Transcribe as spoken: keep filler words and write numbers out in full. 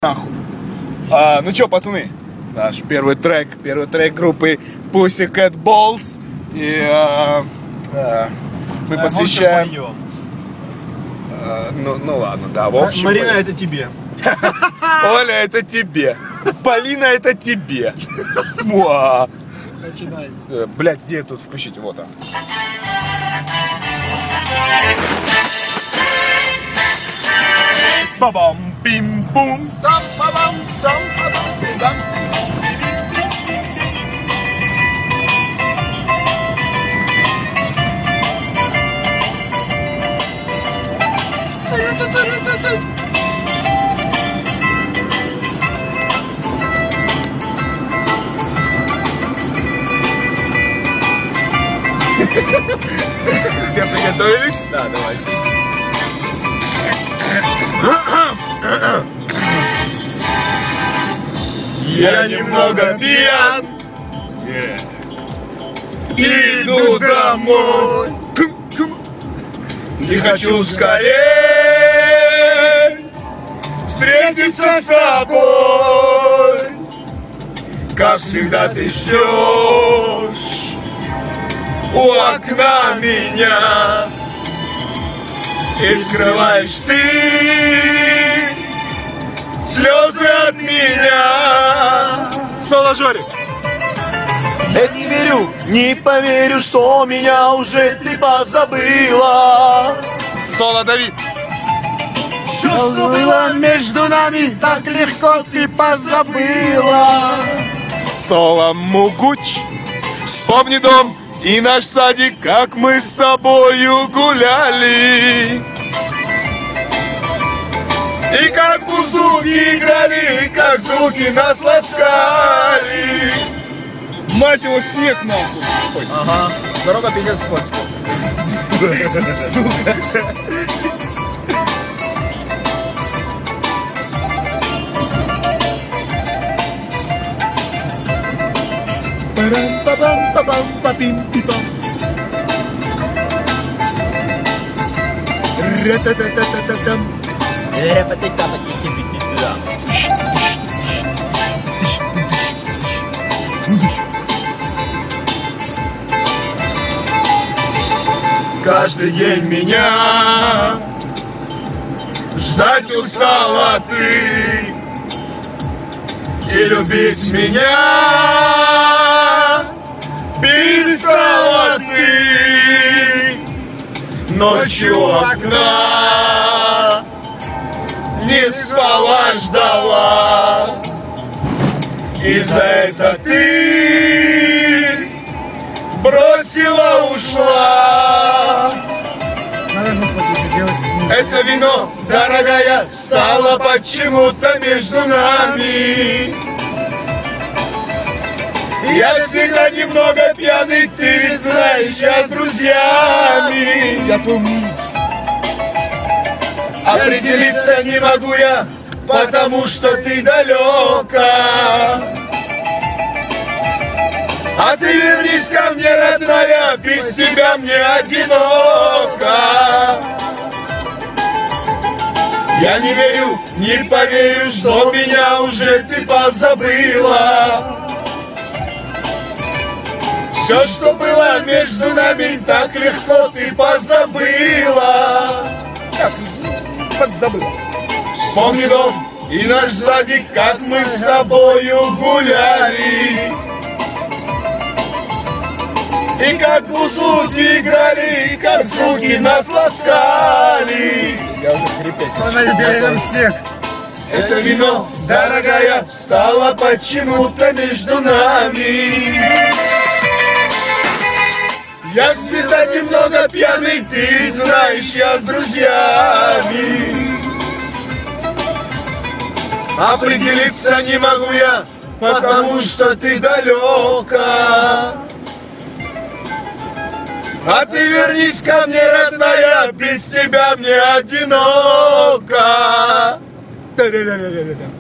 нахуй. А, ну чё, пацаны, наш первый трек, первый трек группы Pussycat Balls. И а, а, мы посвящаем... А, ну, ну ладно, да, в общем... Марина, это тебе. Оля, это тебе. Полина, это тебе. Муа. Начинай. Блять, где тут включить? Вот он. Бабам, бим-бум. Там-бабам, там-бабам, там. Все приготовились? Да, давайте. Я немного пьян, yeah. Иду домой и хочу скорее встретиться с тобой. Как всегда ты ждешь у окна меня и скрываешь ты слезы от меня. Соло Жорик. Я не верю, не поверю, что меня уже ты позабыла. Соло Давид. Все, что было между нами, так легко ты позабыла. Соло Мугуч. Вспомни дом и наш садик, как мы с тобою гуляли. И как бузуки играли, как звуки нас ласкали. Мать его, снег нахуй. Ага, дорога пиздец скользкая. Сука. Парам-па-пам-па-пам-па-пим-пи-пам. Ра-та-та-та-та-та-там. Ра-па-та-та-та-та-та-та-та. Каждый день меня ждать устала ты, и любить меня перестала ты. Ночью у окна не спала, ждала, и за это ты бросила, ушла. Это вино, дорогая, стало почему-то между нами. Я всегда немного пьяный, ты ведь знаешь, я с друзьями. Я твой... Определиться не могу я, потому что ты далека. А ты вернись ко мне, родная, без тебя мне одиноко. Я не верю, не поверю, что меня уже ты позабыла. Все, что было между нами, так легко ты позабыла. Как? Подзабыл. Вспомни дом и наш садик, как мы с тобою гуляли. И как бузуки играли, и как звуки нас ласкали. Я уже хрипеть. На юбилейном снег. Это вино, дорогая, стало почему-то между нами. Я всегда немного пьяный, ты знаешь, я с друзьями. Определиться не могу я, потому что ты далека. А ты вернись ко мне, родная, без тебя мне одиноко.